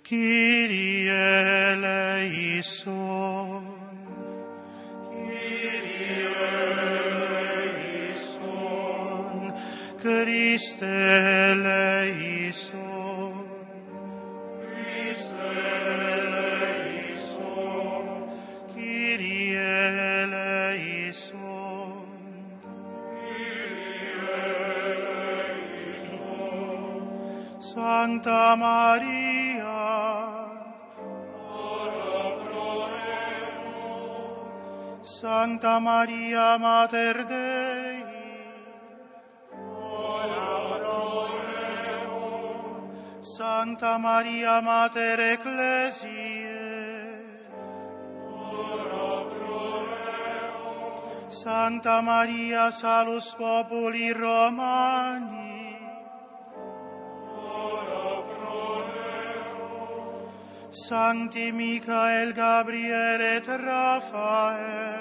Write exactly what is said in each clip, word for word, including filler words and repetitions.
Kyrie eleison. Kyrie eleison. Christe eleison. Christe eleison. Kyrie eleison. Kyrie eleison. Sancta Maria, Sancta Maria, Mater Dei, ora pro nemo. Sancta Maria, Mater Ecclesiae, ora pro nemo. Sancta Maria, Salus Populi Romani, ora pro nemo. Sancti Michael, Gabriel et Raphael,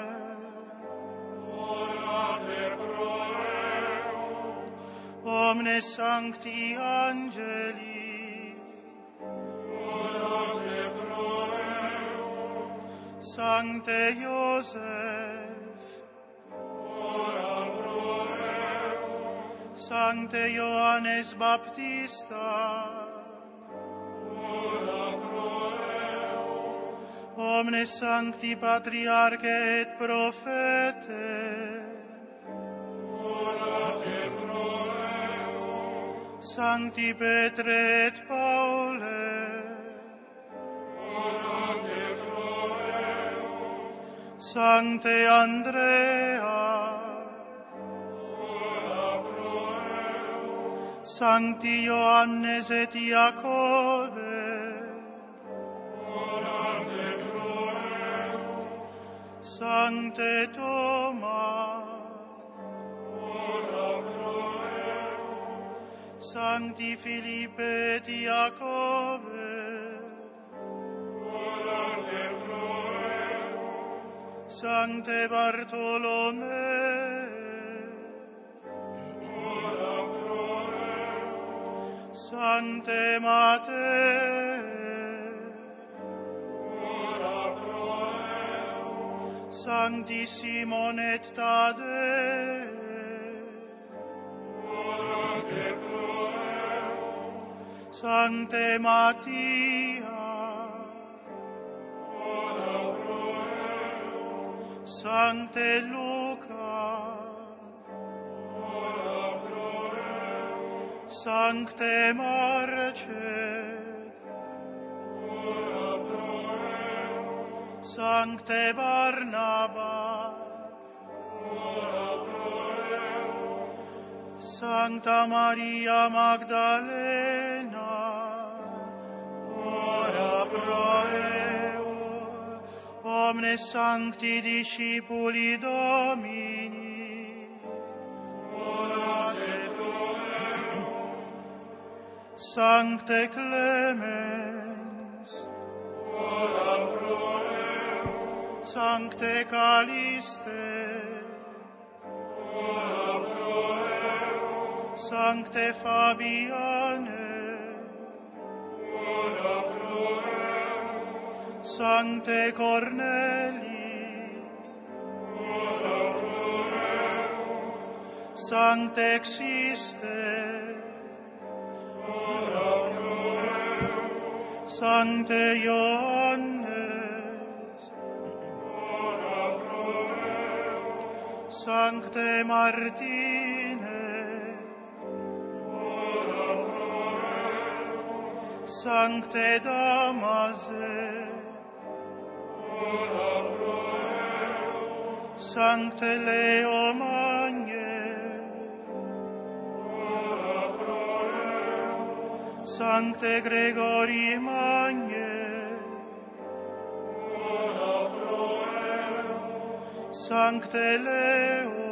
omnes sancti angeli, orate pro eo. Sancte Iosef, ora pro eo. Sancte Ioannes Baptista, ora pro eo. Omnes sancti patriarche et prophete, Sancti Petre et Paule, orate pro eo. Sancte Andrea, ora pro eo. Sancti Ioannes et Iacobe, orate pro eo. Sancte Thomas, Sancti Philippe et Iacobe, orate pro eo. Sancte Bartolomee, ora pro eo. Sancte Matee, ora pro eo. Sancti Simon et Tadei, Sancte Mattia, ora pro eo. Sancte Luca, ora pro eo. Sancte Marce, ora pro eo. Sancte Barnaba, ora pro eo. Sancta Maria Magdalena, pro eo. Omnes sancti discipuli Domini, orate pro eo. Sancte Clemens, ora pro eo. Sancte Caliste, ora pro eo. Sancte Fabiane, Sancte Cornelii, ora pro eo. Sancte Xiste, ora pro eo. Sancte Ioannes, ora pro eo. Sancte Martine, ora pro eo. Sancte Damase, ora pro eo. Sancte Leo Magne, ora pro eo. Sancte Gregori Magne, ora pro eo. Sancte Leo,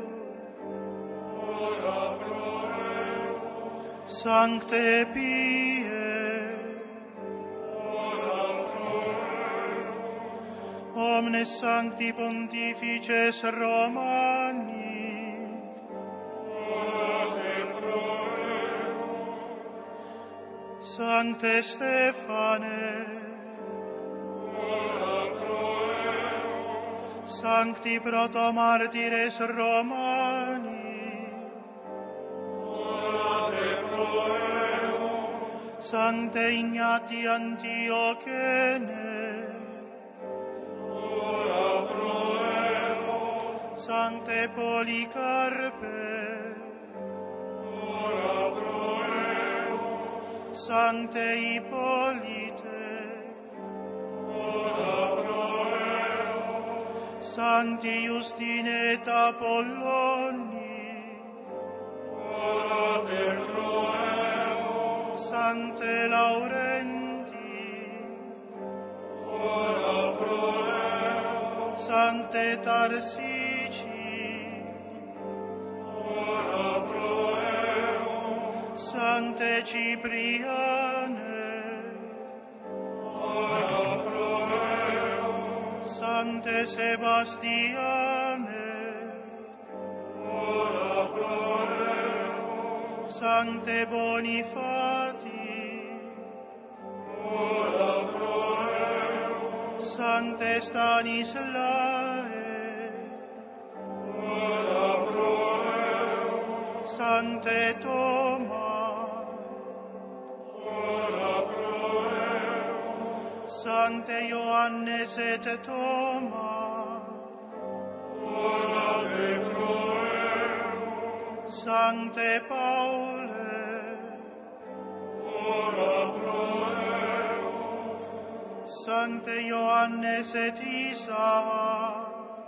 ora pro eo. Sancte Pie, omnes sancti pontifices Romani, orate pro eo. Sancte Stefane, Sancti protomartires Romani, Sancte Ignati Antiochene, Sancte Policarpe, Sancte Hippolyte, Sancti Justine et Apolloni, Sancte Laurenti, Sancte Tarsici, Sancte Cipriane, Sancte Sebastiane, Sancte Bonifati, Sancte Stanislae, Sancte Toma, Sancte Ioannes et Toma, Sancte Paule, Sancte Ioannes et Isaac,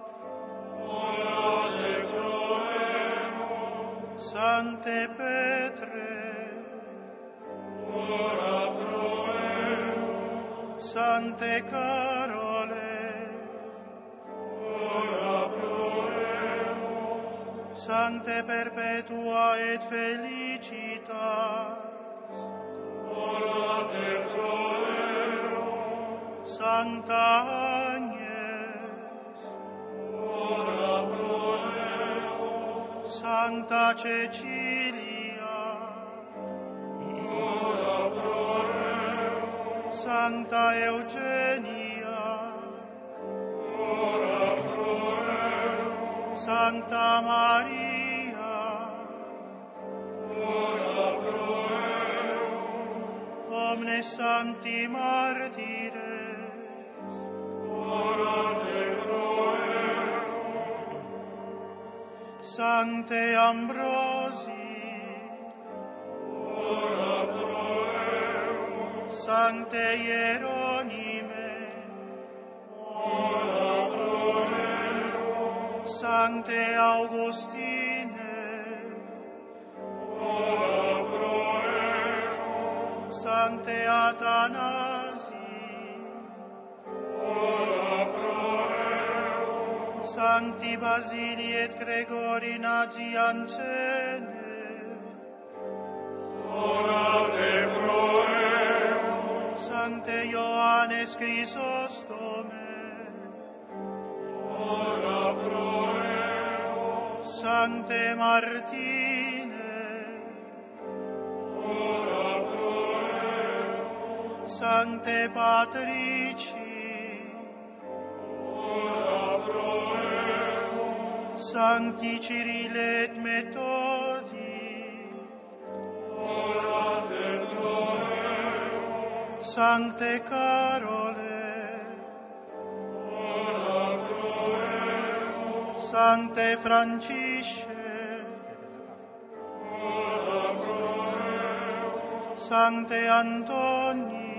Sancte Petre, Sancte Carole, Sancte Perpetua et Felicitas, Sancta Agnes, Sancta Cecilia, Sancta Eugenia, Sancta Maria, omnes sancti martires, Sancte Ambrosi, Sancte Hieronime, Sancte Augustine, Sancte Athanasi, Sancti Basili et Gregori Nazianzene, Sancte Ioannes Chrysostome, Sancte Martine, Sancte Patrici, Sancti Cyrille et Methodi, Sancte Carole, Sancte Francisce, Sancte Antoni,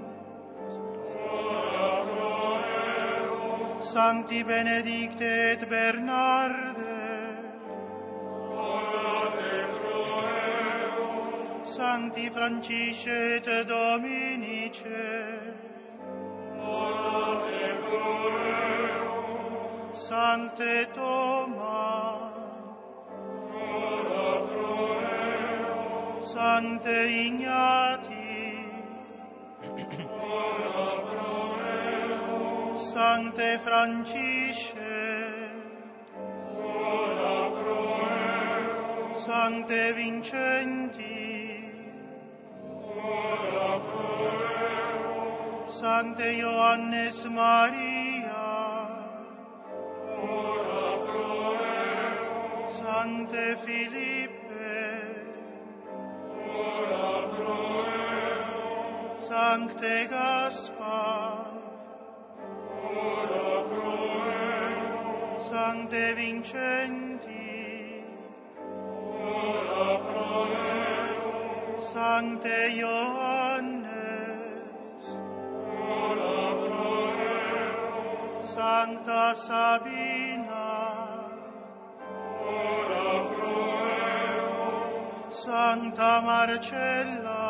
Sancti Benedicte et Bernarde, Sancti Francisce et Dominice, Sancte Thomas, Sancte Ignati, Sancte Francisce, Sancte Vincenti, Sancte Ioannes Maria, ora pro eos, Sancte Philippe, ora pro eos, Sancte Gaspar, ora pro eos, Sancte Vincenti, ora pro eos, Sancte Ioannes, ora pro eos, Sancta Sabina, ora pro eos, Sancta Marcella,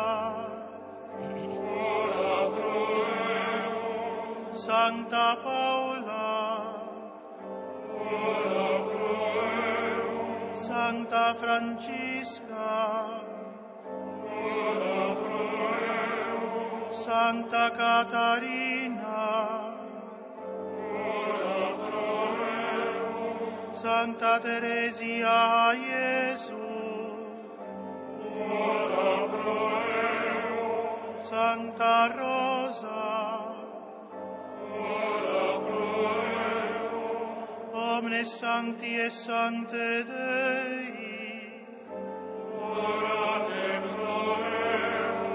ora pro eos, Sancta Paula, ora pro eos, Sancta Francisca, ora pro eos, Sancta Catarina, ora pro eos, Sancta Teresia a Iesu, ora pro eos, Sancta Rosa, ora pro eos, omnes sancti et sancte Dei, orate pro eos.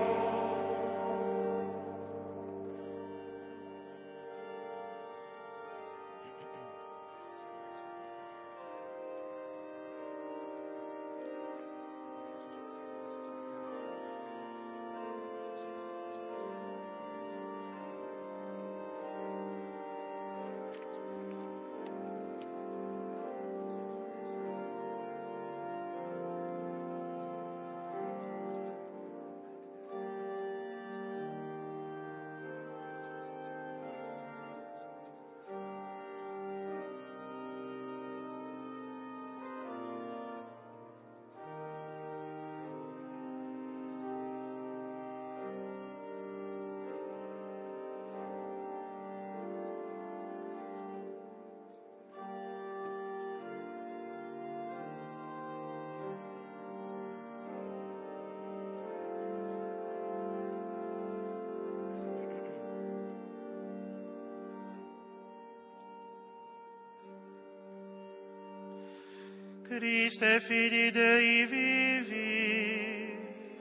Christe Filii Dei vivi,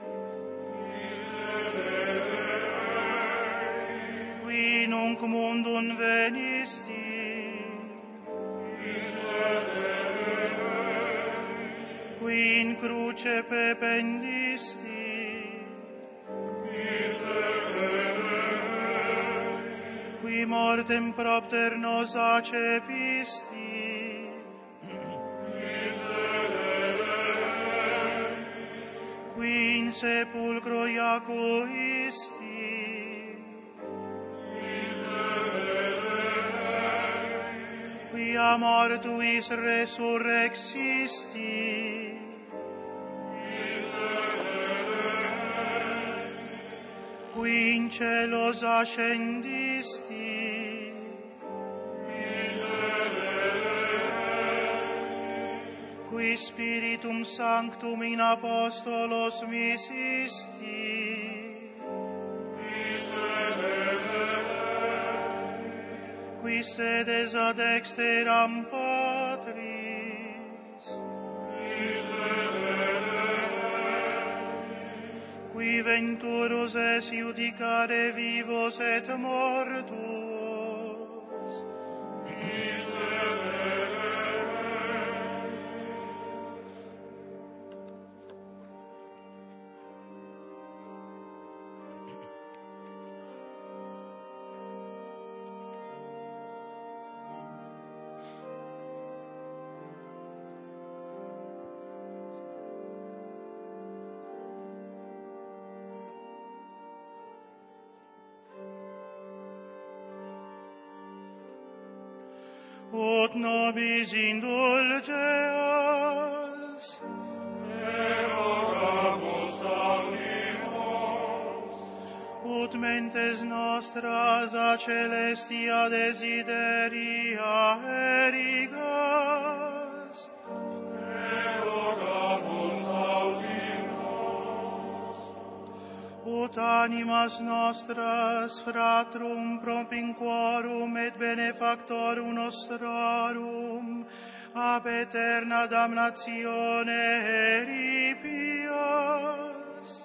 qui nunc mundum venisti, qui in cruce pependisti, qui mortem propter nos accepisti, qui in sepulcro iacuisti, qui a mortuis resurrexisti, qui in celos ascendisti, qui Spiritum Sanctum in apostolos misisti, qui sedes ad exteram Patris, qui venturus es iudicare vivos et mortuos, ut nobis indulgeas, Rogamus animos, ut mentes nostras a celestia desideria erigas, rogamus audimos, ut animas nostras fratrum propinquorum et benefactorum nostrarum ab aeterna damnatione eripias.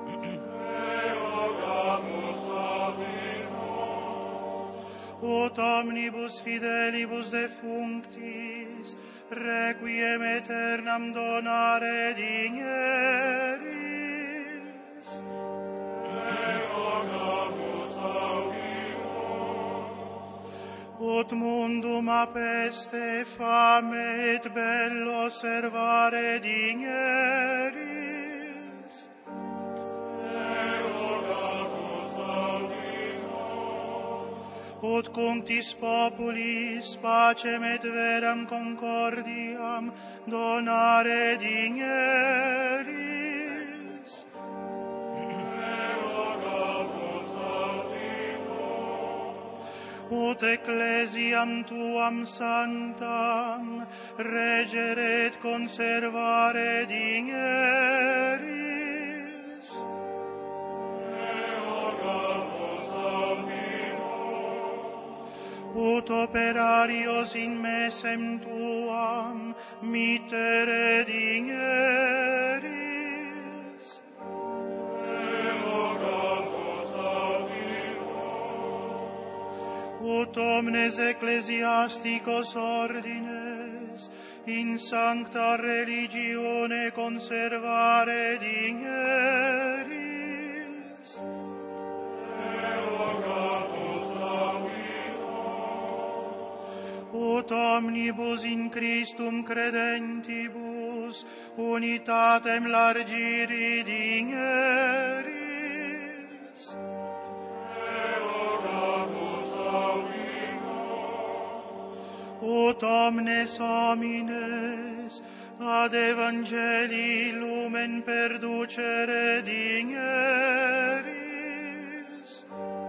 Ut omnibus fidelibus defunctis requiem aeternam donare digneris. Ut mundum a peste, fame et bello servare digneris. Ut cunctis populis pacem et veram concordiam donare digneris. Ut ecclesiam tuam santam regere et conservare digneris. Ut operarios in mesem tuam mittere digneris. Ut omnes ecclesiasticos ordines in sancta religione conservare digneris. Ut omnibus in Christum credentibus unitatem largiri digneris. Ut omnes homines ad evangelii lumen perducere digneris.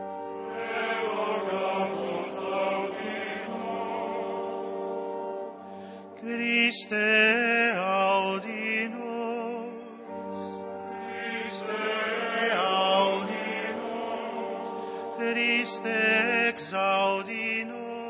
Christe audi nos. Christe audi nos. Christe exaudi nos.